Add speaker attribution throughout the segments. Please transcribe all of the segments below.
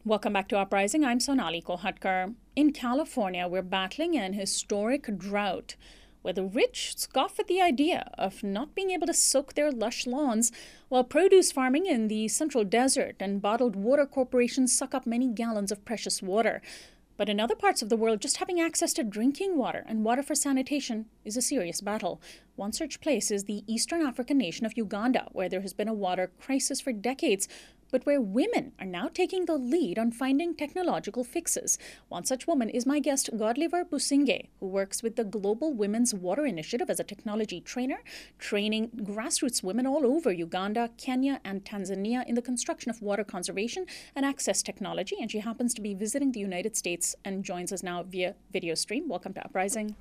Speaker 1: Welcome back to Uprising. I'm Sonali Kolhatkar. In California, we're battling an historic drought where the rich scoff at the idea of not being able to soak their lush lawns, while produce farming in the central desert and bottled water corporations suck up many gallons of precious water. But in other parts of the world, just having access to drinking water and water for sanitation is a serious battle. One such place is the Eastern African nation of Uganda, where there has been a water crisis for decades, but where women are now taking the lead on finding technological fixes. One such woman is my guest, Godliver Busingye, who works with the Global Women's Water Initiative as a technology trainer, training grassroots women all over Uganda, Kenya, and Tanzania in the construction of water conservation and access technology. And she happens to be visiting the United States and joins us now via video stream. Welcome to Uprising.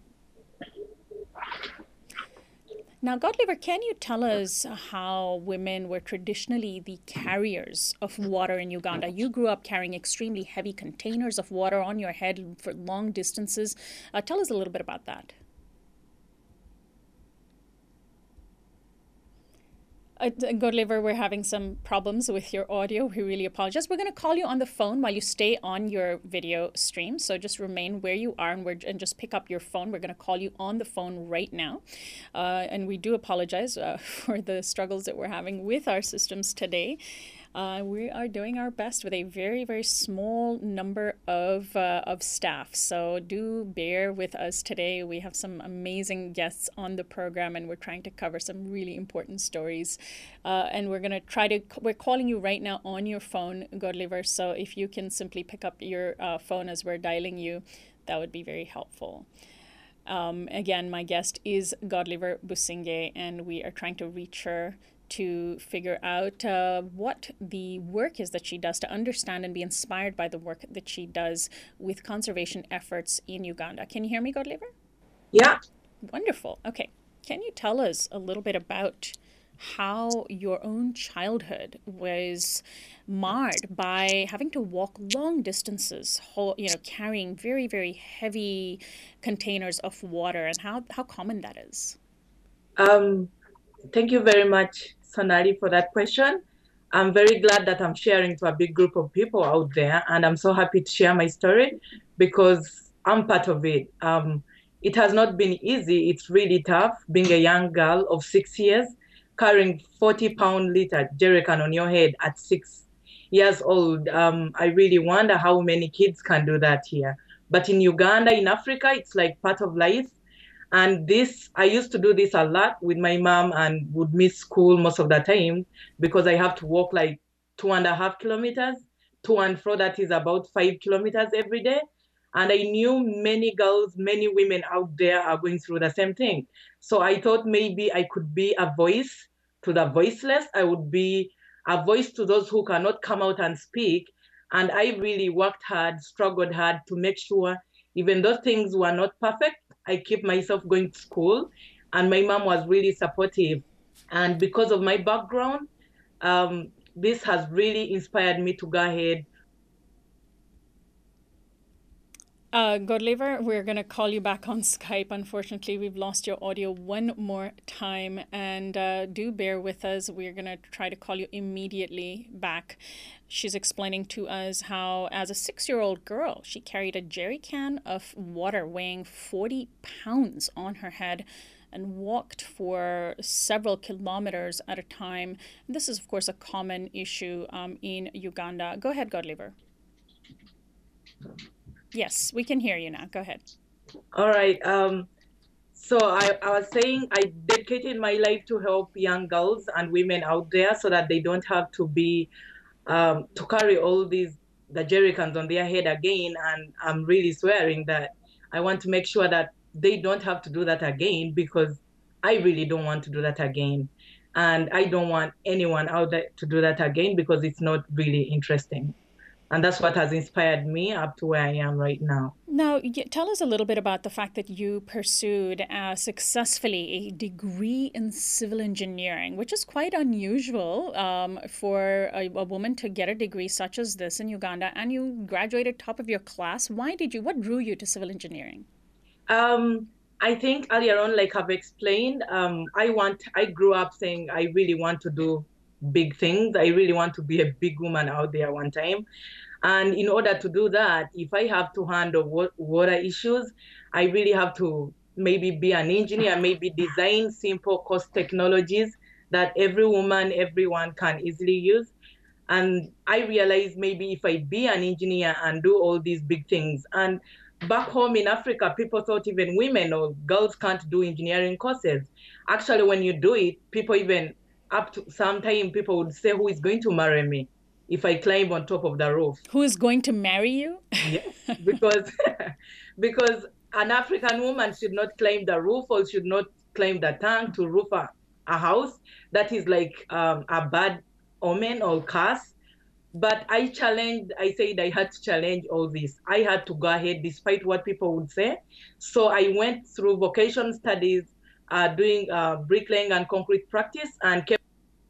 Speaker 1: Now, Godliver, can you tell us how women were traditionally the carriers of water in Uganda? You grew up carrying extremely heavy containers of water on your head for long distances. Tell us a little bit about that. Godliver, we're having some problems with your audio. We really apologize. We're going to call you on the phone while you stay on your video stream. So just remain where you are and just pick up your phone. We're going to call you on the phone right now. And we do apologize for the struggles that we're having with our systems today. We are doing our best with a very, very small number of staff. So do bear with us today. We have some amazing guests on the program, and we're trying to cover some really important stories. And we're calling you right now on your phone, Godliver. So if you can simply pick up your phone as we're dialing you, that would be very helpful. Again, my guest is Godliver Busingye, and we are trying to reach her to figure out what the work is that she does, to understand and be inspired by the work that she does with conservation efforts in Uganda. Can you hear me, Godliver?
Speaker 2: Yeah.
Speaker 1: Wonderful. Okay. Can you tell us a little bit about how your own childhood was marred by having to walk long distances, carrying very, very heavy containers of water, and how common that is?
Speaker 2: Thank you very much, Sonali, for that question. I'm very glad that I'm sharing to a big group of people out there, and I'm so happy to share my story because I'm part of it. It has not been easy. It's really tough being a young girl of 6 years, carrying 40-pound liter jerrycan on your head at 6 years old. I really wonder how many kids can do that here. But in Uganda, in Africa, it's like part of life. And I used to do this a lot with my mom and would miss school most of the time because I have to walk like 2.5 kilometers to and fro. That is about 5 kilometers every day. And I knew many girls, many women out there are going through the same thing. So I thought maybe I could be a voice to the voiceless. I would be a voice to those who cannot come out and speak. And I really worked hard, struggled hard to make sure, even though things were not perfect, I keep myself going to school, and my mom was really supportive. And because of my background, this has really inspired me to go ahead.
Speaker 1: Godliver, we're going to call you back on Skype. Unfortunately, we've lost your audio one more time, and do bear with us. We're going to try to call you immediately back. She's explaining to us how, as a 6-year-old girl, she carried a jerry can of water weighing 40 pounds on her head and walked for several kilometers at a time. This is, of course, a common issue in Uganda. Go ahead, Godliver. Yes, we can hear you now. Go ahead.
Speaker 2: All right. So I was saying I dedicated my life to help young girls and women out there so that they don't have to be to carry all the jerry cans on their head again. And I'm really swearing that I want to make sure that they don't have to do that again, because I really don't want to do that again. And I don't want anyone out there to do that again because it's not really interesting. And that's what has inspired me up to where I am right now.
Speaker 1: Now, tell us a little bit about the fact that you pursued successfully a degree in civil engineering, which is quite unusual for a woman to get a degree such as this in Uganda, and you graduated top of your class. What drew you to civil engineering?
Speaker 2: I think earlier on, like I've explained, I grew up saying I really want to do big things. I really want to be a big woman out there one time. And in order to do that, if I have to handle water issues, I really have to maybe be an engineer, maybe design simple cost technologies that every woman, everyone can easily use. And I realized maybe if I be an engineer and do all these big things, and back home in Africa, people thought even women or girls can't do engineering courses. Actually, when you do it, people even up to some time, people would say, who is going to marry me if I climb on top of the roof?
Speaker 1: Who is going to marry you?
Speaker 2: Yes, because because an African woman should not climb the roof or should not climb the tank to roof a house. That is like a bad omen or curse. But I said I had to challenge all this. I had to go ahead despite what people would say. So I went through vocation studies, doing bricklaying and concrete practice, and kept.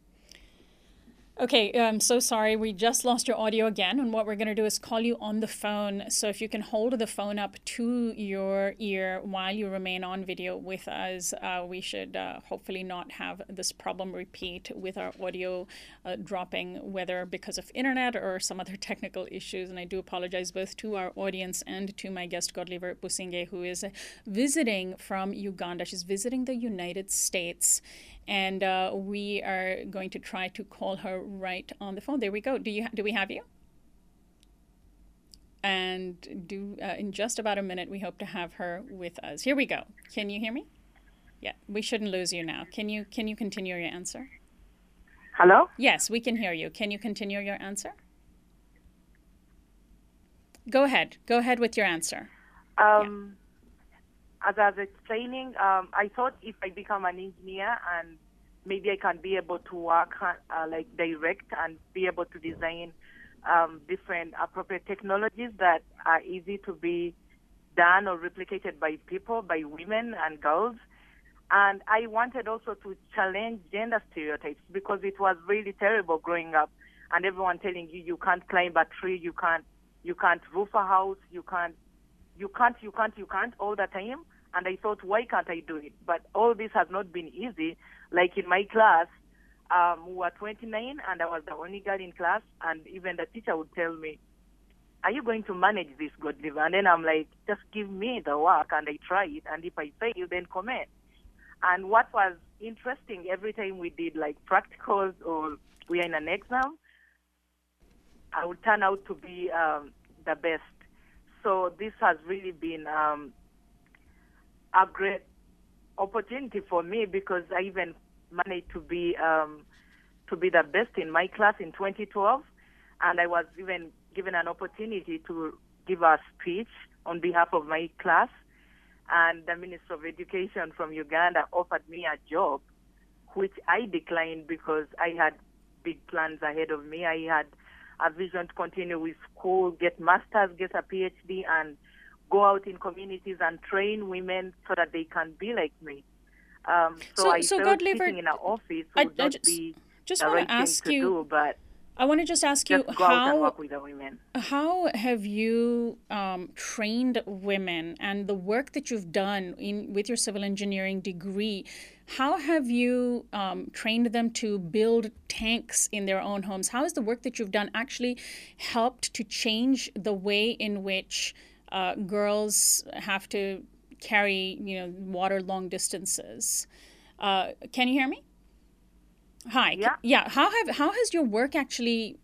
Speaker 1: Okay, I'm so sorry. We just lost your audio again. And what we're going to do is call you on the phone. So if you can hold the phone up to your ear while you remain on video with us, we should hopefully not have this problem repeat with our audio dropping, whether because of internet or some other technical issues. And I do apologize both to our audience and to my guest, Godliver Busingye, who is visiting from Uganda. She's visiting the United States. And we are going to try to call her right on the phone. There we go. Do we have you? And in just about a minute, we hope to have her with us. Here we go. Can you hear me? Yeah, we shouldn't lose you now. Can you continue your answer?
Speaker 3: Hello?
Speaker 1: Yes, we can hear you. Can you continue your answer? Go ahead. Go ahead with your answer.
Speaker 3: As I was explaining, I thought if I become an engineer and maybe I can be able to work like direct and be able to design different appropriate technologies that are easy to be done or replicated by people, by women and girls. And I wanted also to challenge gender stereotypes because it was really terrible growing up and everyone telling you you can't climb a tree, you can't roof a house, you can't all the time. And I thought, why can't I do it? But all this has not been easy. Like in my class, we were 29 and I was the only girl in class. And even the teacher would tell me, are you going to manage this, Godliver? And then I'm like, just give me the work and I try it. And if I fail, then comment. And what was interesting, every time we did like practicals or we are in an exam, I would turn out to be the best. So this has really been a great opportunity for me because I even managed to be the best in my class in 2012, and I was even given an opportunity to give a speech on behalf of my class, and the Minister of Education from Uganda offered me a job, which I declined because I had big plans ahead of me. I had a vision to continue with school, get master's, get a PhD, and go out in communities and train women so that they can be like me. So I felt
Speaker 1: Godliver,
Speaker 3: sitting in an office would not be the right thing to do, but
Speaker 1: I want to just ask you
Speaker 3: go out and work with the women.
Speaker 1: How have you trained women, and the work that you've done with your civil engineering degree, how have you trained them to build tanks in their own homes? How has the work that you've done actually helped to change the way in which girls have to carry, water long distances? Can you hear me? Hi.
Speaker 3: Yeah.
Speaker 1: How has your work actually,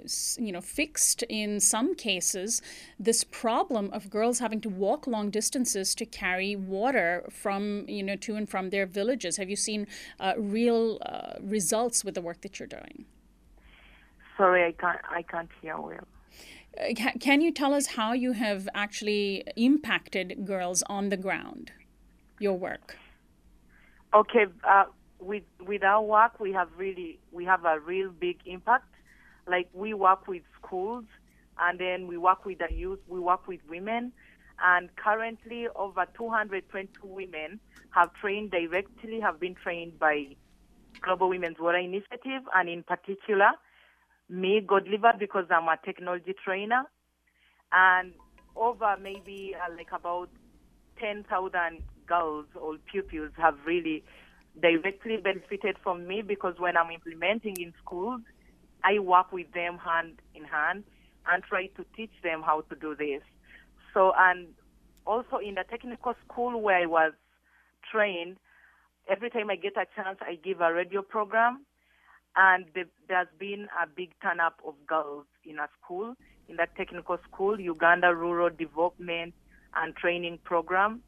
Speaker 1: fixed in some cases this problem of girls having to walk long distances to carry water from, to and from their villages? Have you seen real results with the work that you're doing?
Speaker 3: Sorry, I can't hear well.
Speaker 1: Can you tell us how you have actually impacted girls on the ground, your work?
Speaker 3: Okay, with our work, we have a real big impact. Like we work with schools, and then we work with the youth, we work with women, and currently over 222 women have been trained by Global Women's Water Initiative, and in particular, me, Godliver, because I'm a technology trainer, and over maybe like about 10,000 girls or pupils have really directly benefited from me because when I'm implementing in schools, I work with them hand in hand and try to teach them how to do this. So, and also in the technical school where I was trained, every time I get a chance, I give a radio program. And there's been a big turn-up of girls in a school, in that technical school, Uganda Rural Development and Training Program.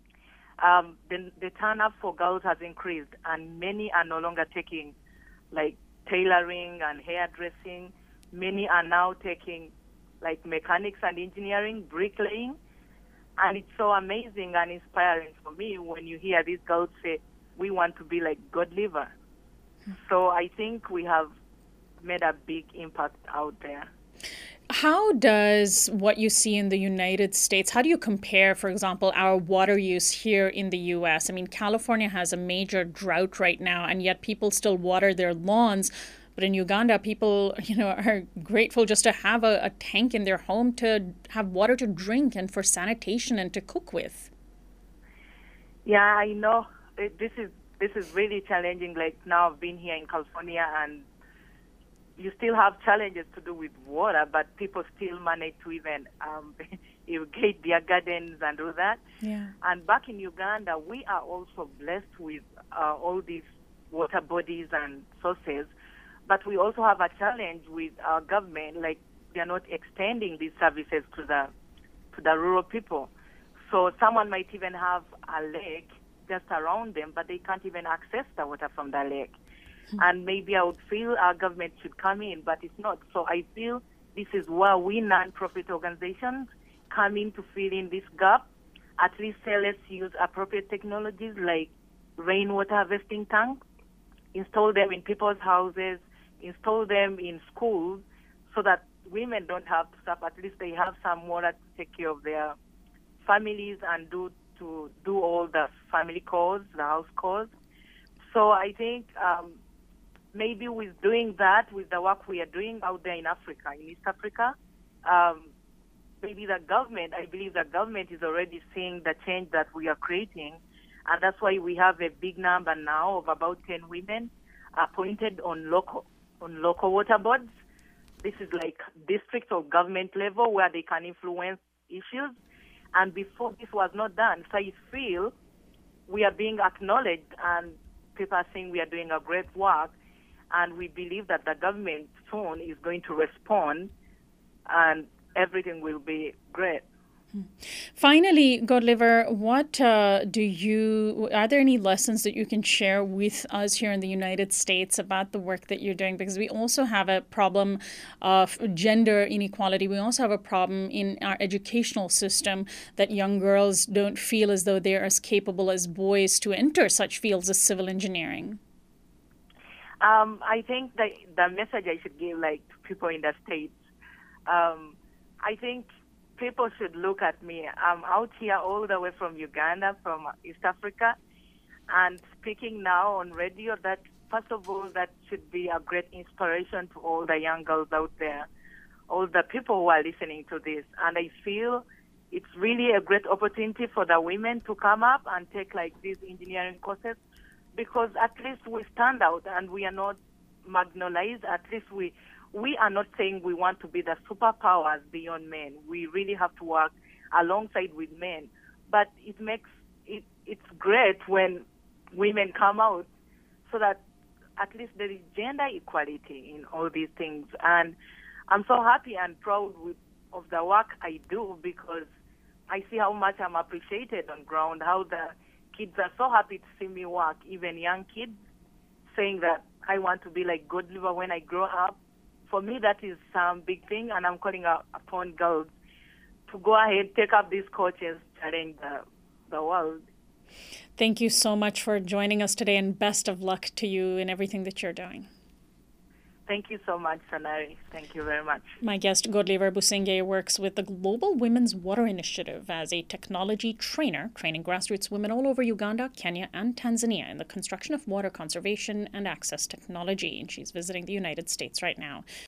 Speaker 3: The turn-up for girls has increased, and many are no longer taking, like, tailoring and hairdressing. Many are now taking, like, mechanics and engineering, bricklaying. And it's so amazing and inspiring for me when you hear these girls say, we want to be like God Liver. So I think we have made a big impact out there.
Speaker 1: How does what you see in the United States, how do you compare, for example, our water use here in the U.S.? I mean, California has a major drought right now, and yet people still water their lawns. But in Uganda, people, are grateful just to have a tank in their home to have water to drink and for sanitation and to cook with.
Speaker 3: Yeah, I know. This is really challenging. Like, now I've been here in California, and you still have challenges to do with water, but people still manage to even irrigate their gardens and do that.
Speaker 1: Yeah.
Speaker 3: And back in Uganda, we are also blessed with all these water bodies and sources, but we also have a challenge with our government, like they are not extending these services to the rural people. So someone might even have a lake just around them, but they can't even access the water from the lake. And maybe I would feel our government should come in, but it's not. So I feel this is where we non-profit organizations come in to fill in this gap. At least say, let's use appropriate technologies like rainwater harvesting tanks, install them in people's houses, install them in schools, so that women don't have to suffer. At least they have some water to take care of their families and do all the family chores, the house chores. So I think maybe with doing that, with the work we are doing out there in Africa, in East Africa, maybe the government, I believe the government is already seeing the change that we are creating. And that's why we have a big number now of about 10 women appointed on local water boards. This is like district or government level where they can influence issues. And before this was not done, so I feel we are being acknowledged and people are saying we are doing a great work, and we believe that the government soon is going to respond and everything will be great.
Speaker 1: Finally, God Liver, are there any lessons that you can share with us here in the United States about the work that you're doing? Because we also have a problem of gender inequality. We also have a problem in our educational system that young girls don't feel as though they're as capable as boys to enter such fields as civil engineering.
Speaker 3: I think the message I should give, like, to people in the States, I think people should look at me. I'm out here all the way from Uganda, from East Africa, and speaking now on radio. That, first of all, that should be a great inspiration to all the young girls out there, all the people who are listening to this. And I feel it's really a great opportunity for the women to come up and take like these engineering courses, because at least we stand out and we are not marginalized. At least we are not saying we want to be the superpowers beyond men. We really have to work alongside with men. But it's great when women come out, so that at least there is gender equality in all these things. And I'm so happy and proud of the work I do, because I see how much I'm appreciated on ground, how the kids are so happy to see me work, even young kids saying that I want to be like God Liver when I grow up. For me, that is some big thing, and I'm calling upon girls to go ahead, take up these courses, challenge the world.
Speaker 1: Thank you so much for joining us today, and best of luck to you in everything that you're doing.
Speaker 3: Thank you so much, Sanari. Thank you very much.
Speaker 1: My guest, God Liver Busingye, works with the Global Women's Water Initiative as a technology trainer, training grassroots women all over Uganda, Kenya, and Tanzania in the construction of water conservation and access technology. And she's visiting the United States right now.